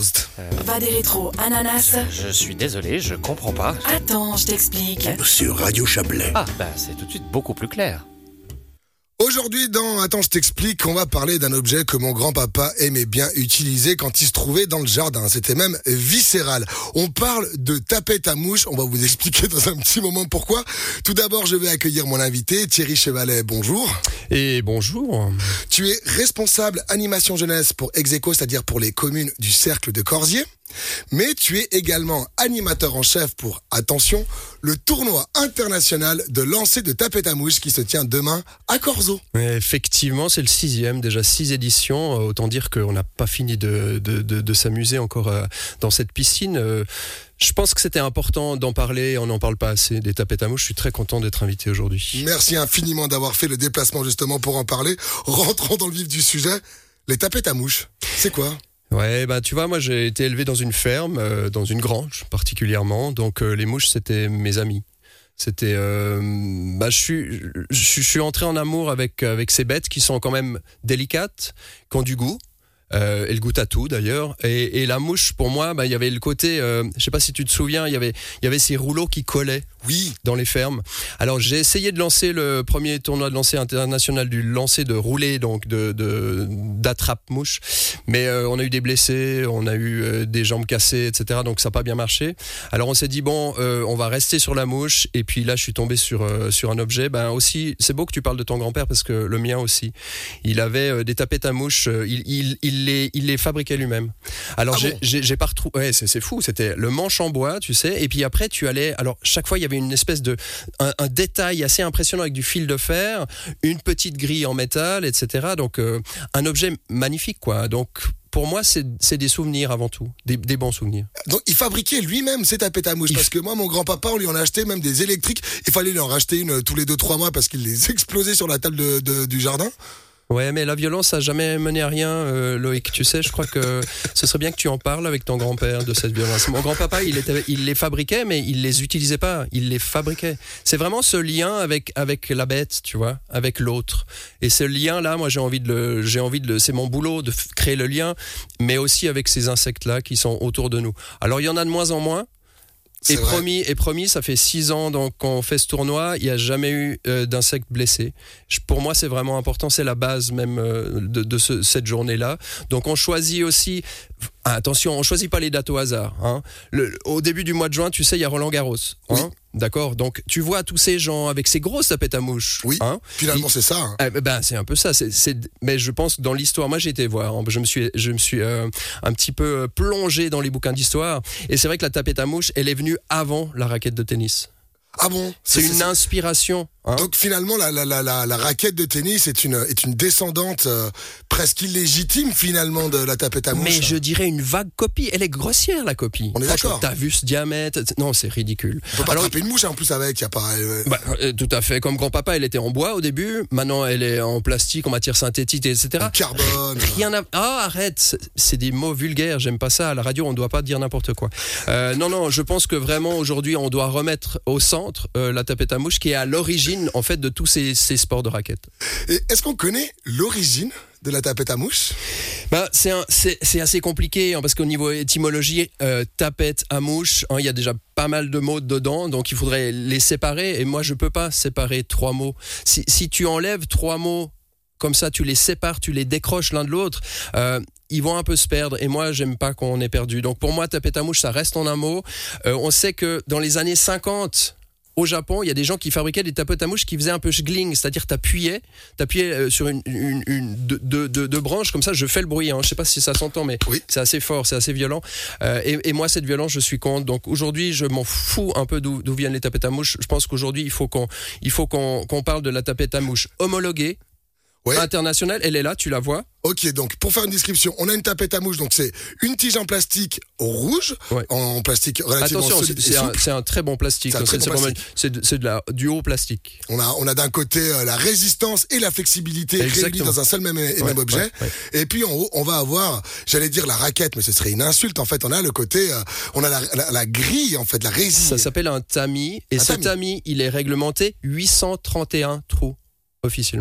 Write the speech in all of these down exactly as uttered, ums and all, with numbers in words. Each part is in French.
Euh, Va des rétros, ananas. je suis désolé, je comprends pas. Attends, je t'explique. Sur Radio Chablais. Ah, bah c'est tout de suite beaucoup plus clair. Aujourd'hui, dans Attends, je t'explique, on va parler d'un objet que mon grand-papa aimait bien utiliser quand il se trouvait dans le jardin. C'était même viscéral. On parle de tapette à mouche. On va vous expliquer dans un petit moment pourquoi. Tout d'abord, je vais accueillir mon invité, Thierry Chevalet. Bonjour. Et bonjour. Tu es responsable animation jeunesse pour Execo, c'est-à-dire pour les communes du cercle de Corzier. Mais tu es également animateur en chef pour, attention, le tournoi international de lancer de tapette à mouche qui se tient demain à Corzo. Ouais, effectivement, c'est le sixième, déjà six éditions. Autant dire qu'on n'a pas fini de, de, de, de s'amuser encore euh, dans cette piscine. Euh, je pense que c'était important d'en parler, on n'en parle pas assez des tapettes à mouche. Je suis très content d'être invité aujourd'hui. Merci infiniment d'avoir fait le déplacement justement pour en parler. Rentrons dans le vif du sujet. Les tapettes à mouche, c'est quoi ? Ouais, bah tu vois, moi j'ai été élevé dans une ferme, euh, dans une grange particulièrement, donc euh, les mouches c'était mes amis. C'était, euh, bah je suis, je, je suis entré en amour avec avec ces bêtes qui sont quand même délicates, qui ont du goût. Euh, elle goûte à tout d'ailleurs, et, et la mouche pour moi, bah il y avait le côté, euh, je sais pas si tu te souviens, il y avait il y avait ces rouleaux qui collaient. Oui. Dans les fermes. Alors j'ai essayé de lancer le premier tournoi de lancer international du lancer de rouler, donc de, de d'attrape mouche, mais euh, on a eu des blessés, on a eu euh, des jambes cassées, et cetera. Donc ça n'a pas bien marché. Alors on s'est dit bon, euh, on va rester sur la mouche, et puis là je suis tombé sur euh, sur un objet. Ben aussi, c'est beau que tu parles de ton grand-père parce que le mien aussi, il avait euh, des tapettes à mouche, euh, il il il les il les fabriquait lui-même. Alors ah j'ai, bon j'ai j'ai pas retrouvé, ouais c'est c'est fou, c'était le manche en bois, tu sais, et puis après tu allais, alors chaque fois il y avait une espèce de un, un détail assez impressionnant avec du fil de fer, une petite grille en métal, et cetera. Donc euh, un objet magnifique quoi. Donc pour moi, c'est, c'est des souvenirs avant tout, des, des bons souvenirs. Donc il fabriquait lui-même ses tapettes à mouche, il parce que moi, mon grand-papa, on lui en a acheté même des électriques. Il fallait lui en racheter une tous les deux trois mois parce qu'il les explosait sur la table de, de, du jardin. Ouais, mais la violence a jamais mené à rien, euh, Loïc. Tu sais, je crois que ce serait bien que tu en parles avec ton grand-père de cette violence. Mon grand-papa, il, était, il les fabriquait, mais il les utilisait pas. Il les fabriquait. C'est vraiment ce lien avec avec la bête, tu vois, avec l'autre. Et ce lien-là, moi, j'ai envie de le, j'ai envie de le, c'est mon boulot de f- créer le lien, mais aussi avec ces insectes-là qui sont autour de nous. Alors, il y en a de moins en moins. C'est Et vrai. promis, et promis, ça fait six ans donc qu'on fait ce tournoi, il n'y a jamais eu euh, d'insectes blessés. Je, pour moi, c'est vraiment important, c'est la base même euh, de, de ce, cette journée-là. Donc on choisit aussi, ah, attention, on choisit pas les dates au hasard. Hein. Le, au début du mois de juin, tu sais, il y a Roland Garros. Hein. Oui. D'accord. Donc tu vois tous ces gens avec ces grosses tapettes à mouche. Oui. Hein. Finalement, c'est ça. Hein. Eh ben c'est un peu ça. C'est, c'est, mais je pense que dans l'histoire, moi j'ai été voir. Je me suis, je me suis euh, un petit peu plongé dans les bouquins d'histoire. Et c'est vrai que la tapette à mouche, elle est venue avant la raquette de tennis. Ah bon ? C'est, c'est une c'est... inspiration. Hein. Donc finalement, la, la, la, la, la raquette de tennis est une, est une descendante euh, presque illégitime finalement de la tapette à mouche. Mais je dirais une vague copie. Elle est grossière la copie. On est d'accord. T'as vu ce diamètre ? Non, c'est ridicule. On peut pas Alors, attraper une mouche en plus avec, y a pas. Euh... Bah, euh, tout à fait. Comme grand-papa, elle était en bois au début. Maintenant, elle est en plastique, en matière synthétique, et cetera. En carbone. Rien à. Ah, arrête. C'est, c'est des mots vulgaires. J'aime pas ça. À la radio, on ne doit pas dire n'importe quoi. Euh, non, non. Je pense que vraiment aujourd'hui, on doit remettre au centre euh, la tapette à mouche, qui est à l'origine en fait de tous ces, ces sports de raquettes. Et est-ce qu'on connaît l'origine de la tapette à mouche ? Bah, c'est, un, c'est, c'est assez compliqué hein, parce qu'au niveau étymologie, euh, tapette à mouche, hein, il y a déjà pas mal de mots dedans, donc il faudrait les séparer. Et moi, je peux pas séparer trois mots. Si, si tu enlèves trois mots comme ça, tu les sépares, tu les décroches l'un de l'autre. Euh, ils vont un peu se perdre et moi j'aime pas qu'on ait perdu. Donc pour moi tapette à mouche ça reste en un mot. Euh, on sait que dans les années cinquante au Japon, il y a des gens qui fabriquaient des tapettes à mouche qui faisaient un peu schgling, c'est-à-dire t'appuyais, t'appuyais sur une, une, une deux, deux, deux, deux branches comme ça. Je fais le bruit, hein. Je sais pas si ça s'entend, mais oui. C'est assez fort, c'est assez violent. Euh, et, et moi, cette violence, je suis contre. Donc aujourd'hui, je m'en fous un peu d'où, d'où viennent les tapettes à mouche. Je pense qu'aujourd'hui, il faut qu'on, il faut qu'on, qu'on parle de la tapette à mouche homologuée. Ouais. Internationale, elle est là, tu la vois. Ok, donc pour faire une description, on a une tapette à mouche, donc c'est une tige en plastique rouge, ouais. en plastique relativement Attention, solide c'est, c'est, un, c'est un très bon plastique. C'est, c'est, bon c'est, plastique. Vraiment, c'est, de, c'est de la, du haut plastique. On a, on a d'un côté euh, la résistance et la flexibilité réunies dans un seul même, et ouais, même objet. Ouais, ouais. Et puis en haut, on va avoir, j'allais dire la raquette, mais ce serait une insulte. En fait, on a le côté, euh, on a la, la, la grille, en fait, la résine. Ça s'appelle un tamis. Et un ce tamis. tamis, il est réglementé huit cent trente et un trous, officiellement.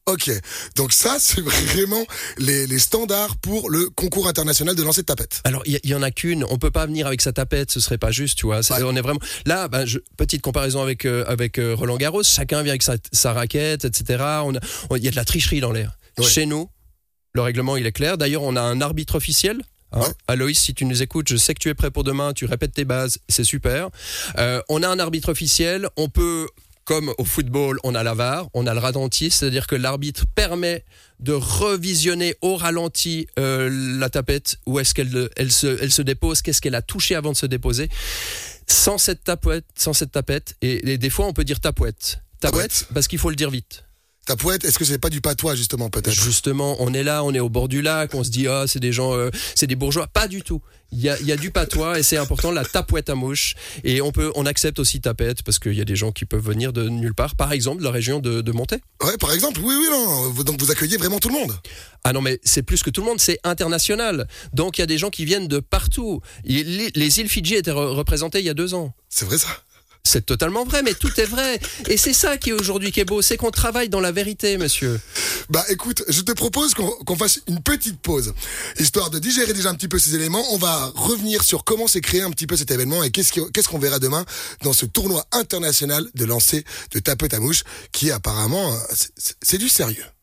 Ok, donc ça, c'est vraiment les, les standards pour le concours international de lancer de tapette. Alors, il y, y en a qu'une. On peut pas venir avec sa tapette, ce serait pas juste, tu vois. C'est- Ouais. On est vraiment là. Ben, je- petite comparaison avec euh, avec euh, Roland Garros. Chacun vient avec sa, sa raquette, et cetera. On a, on- il y a de la tricherie dans l'air. Ouais. Chez nous, le règlement il est clair. D'ailleurs, on a un arbitre officiel. Hein. Ouais. Aloïs, si tu nous écoutes, je sais que tu es prêt pour demain. Tu répètes tes bases, c'est super. Euh, on a un arbitre officiel. On peut, comme au football, on a la V A R, on a le ralenti, c'est-à-dire que l'arbitre permet de revisionner au ralenti euh, la tapette, où est-ce qu'elle elle se, elle se dépose, qu'est-ce qu'elle a touché avant de se déposer. Sans cette tapette, sans cette tapette, et, et des fois on peut dire tapouette. Tapouette, Tapouette. parce qu'il faut le dire vite. Tapouette, est-ce que c'est pas du patois, justement, peut-être? Justement, on est là, on est au bord du lac, on se dit ah c'est des gens, euh, c'est des bourgeois. Pas du tout. Il y a, il y a du patois et c'est important, la tapouette à mouche. Et on peut, on accepte aussi tapette parce qu'il y a des gens qui peuvent venir de nulle part, par exemple de la région de, de Montaix. Ouais, par exemple, oui, oui, non. Vous- Donc vous accueillez vraiment tout le monde. Ah non mais c'est plus que tout le monde, c'est international. Donc il y a des gens qui viennent de partout. Il- Les, les îles Fidji étaient re- représentées il y a deux ans. C'est vrai ça. C'est totalement vrai, mais tout est vrai. Et c'est ça qui est aujourd'hui qui est beau, c'est qu'on travaille dans la vérité, monsieur. Bah écoute, je te propose qu'on qu'on fasse une petite pause, histoire de digérer déjà un petit peu ces éléments. On va revenir sur comment s'est créé un petit peu cet événement et qu'est-ce qui- qu'est-ce qu'on verra demain dans ce tournoi international de lancer de tapette à mouche qui apparemment, euh, c'est- c'est c'est du sérieux.